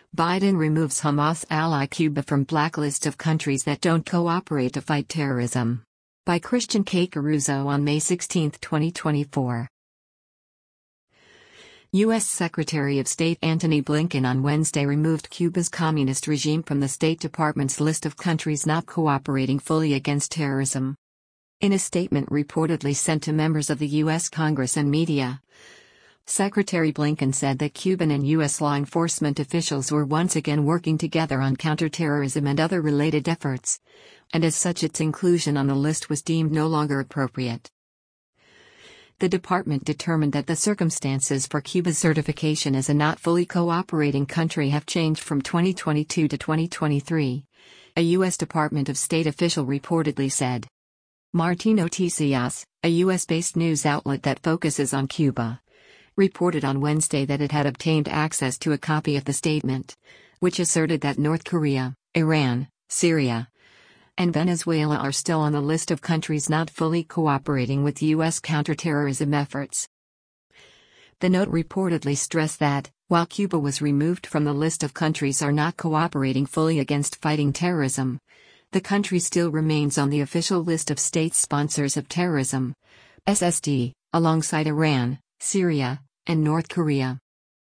Biden removes Hamas ally Cuba from blacklist of countries that don't cooperate to fight terrorism. By Christian K. Caruso on May 16, 2024. U.S. Secretary of State Antony Blinken on Wednesday removed Cuba's communist regime from the State Department's list of countries not cooperating fully against terrorism. In a statement reportedly sent to members of the U.S. Congress and media, Secretary Blinken said that Cuban and U.S. law enforcement officials were once again working together on counterterrorism and other related efforts, and as such its inclusion on the list was deemed no longer appropriate. The department determined that the circumstances for Cuba's certification as a not fully cooperating country have changed from 2022 to 2023, a U.S. Department of State official reportedly said. Martín Noticias, a U.S.-based news outlet that focuses on Cuba, reported on Wednesday that it had obtained access to a copy of the statement, which asserted that North Korea, Iran, Syria, and Venezuela are still on the list of countries not fully cooperating with U.S. counterterrorism efforts. The note reportedly stressed that, while Cuba was removed from the list of countries are not cooperating fully against fighting terrorism, the country still remains on the official list of state sponsors of terrorism, SST, alongside Iran, Syria, and North Korea.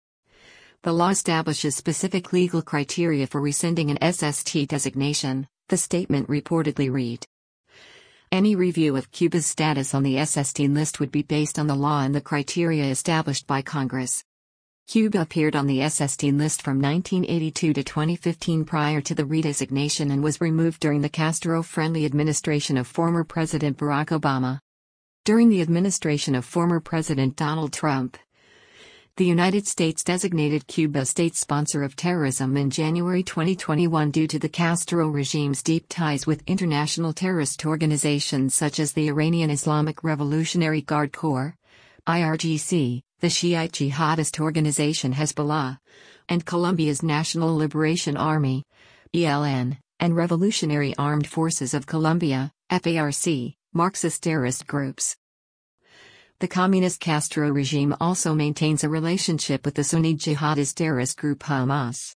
The law establishes specific legal criteria for rescinding an SST designation, the statement reportedly read. Any review of Cuba's status on the SST list would be based on the law and the criteria established by Congress. Cuba appeared on the SST list from 1982 to 2015 prior to the redesignation and was removed during the Castro-friendly administration of former President Barack Obama. During the administration of former President Donald Trump, the United States designated Cuba a state sponsor of terrorism in January 2021 due to the Castro regime's deep ties with international terrorist organizations such as the Iranian Islamic Revolutionary Guard Corps, IRGC, the Shiite jihadist organization Hezbollah, and Colombia's National Liberation Army, ELN, and Revolutionary Armed Forces of Colombia, FARC, Marxist terrorist groups. The communist Castro regime also maintains a relationship with the Sunni jihadist terrorist group Hamas.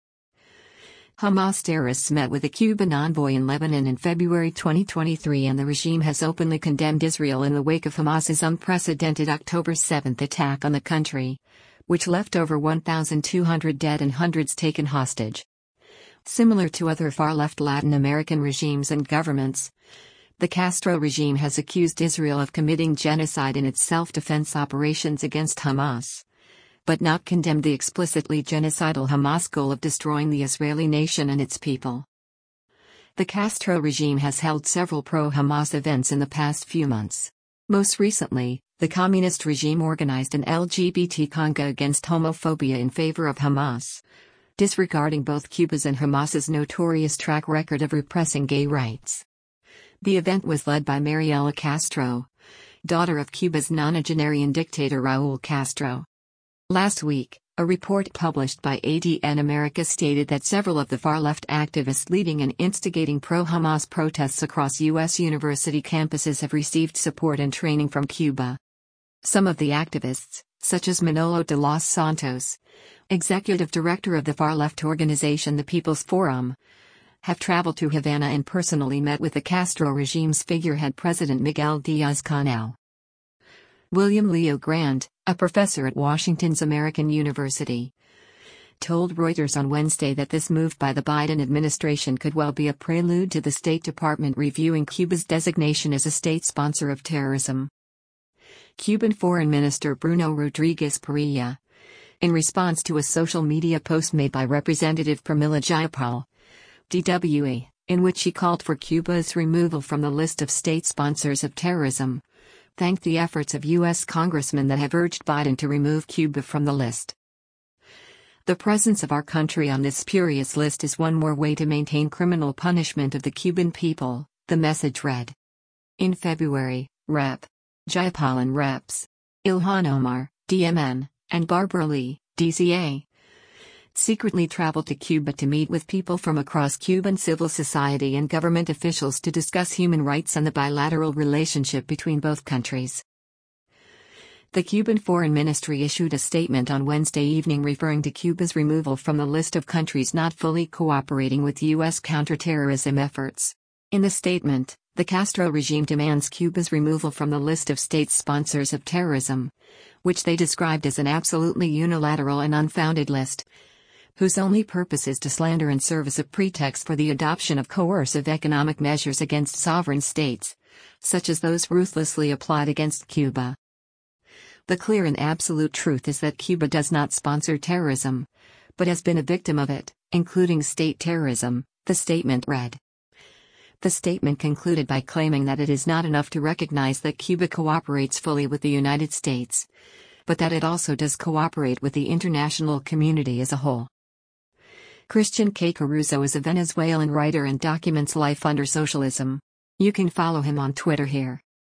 Hamas terrorists met with a Cuban envoy in Lebanon in February 2023 and the regime has openly condemned Israel in the wake of Hamas's unprecedented October 7 attack on the country, which left over 1,200 dead and hundreds taken hostage. Similar to other far-left Latin American regimes and governments, the Castro regime has accused Israel of committing genocide in its self-defense operations against Hamas, but not condemned the explicitly genocidal Hamas goal of destroying the Israeli nation and its people. The Castro regime has held several pro-Hamas events in the past few months. Most recently, the communist regime organized an LGBT conga against homophobia in favor of Hamas, disregarding both Cuba's and Hamas's notorious track record of repressing gay rights. The event was led by Mariela Castro, daughter of Cuba's nonagenarian dictator Raúl Castro. Last week, a report published by ADN America stated that several of the far-left activists leading and instigating pro-Hamas protests across U.S. university campuses have received support and training from Cuba. Some of the activists, such as Manolo de los Santos, executive director of the far-left organization The People's Forum, have traveled to Havana and personally met with the Castro regime's figurehead President Miguel Díaz-Canel. William Leo Grant, a professor at Washington's American University, told Reuters on Wednesday that this move by the Biden administration could well be a prelude to the State Department reviewing Cuba's designation as a state sponsor of terrorism. Cuban Foreign Minister Bruno Rodriguez Parilla, in response to a social media post made by Representative Pramila Jayapal, DWA, in which she called for Cuba's removal from the list of state sponsors of terrorism, thanked the efforts of U.S. congressmen that have urged Biden to remove Cuba from the list. The presence of our country on this spurious list is one more way to maintain criminal punishment of the Cuban people, the message read. In February, Rep. Jayapal and Reps. Ilhan Omar, DMN, and Barbara Lee, DCA, secretly traveled to Cuba to meet with people from across Cuban civil society and government officials to discuss human rights and the bilateral relationship between both countries. The Cuban Foreign Ministry issued a statement on Wednesday evening referring to Cuba's removal from the list of countries not fully cooperating with U.S. counterterrorism efforts. In the statement, the Castro regime demands Cuba's removal from the list of states sponsors of terrorism, which they described as an absolutely unilateral and unfounded list, whose only purpose is to slander and serve as a pretext for the adoption of coercive economic measures against sovereign states, such as those ruthlessly applied against Cuba. The clear and absolute truth is that Cuba does not sponsor terrorism, but has been a victim of it, including state terrorism, the statement read. The statement concluded by claiming that it is not enough to recognize that Cuba cooperates fully with the United States, but that it also does cooperate with the international community as a whole. Christian K. Caruso is a Venezuelan writer and documents life under socialism. You can follow him on Twitter here.